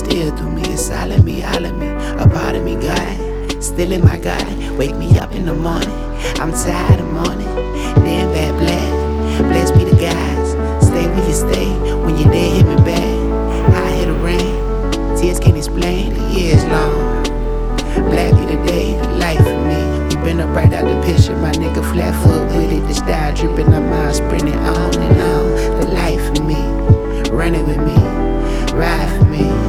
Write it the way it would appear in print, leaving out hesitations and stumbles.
still do me. It's all of me, a part of me, God. Still in my God, wake me up in the morning. I'm tired of mourning, damn bad black. Bless be the guys, stay where you stay. When you're there, hit me back. I hear the rain, tears can't explain. The years long, black be the day, the life for me. We been up right out the picture, my nigga flat foot with it. The style dripping, our mind sprinting on and on. The life for me, running with me, ride for me.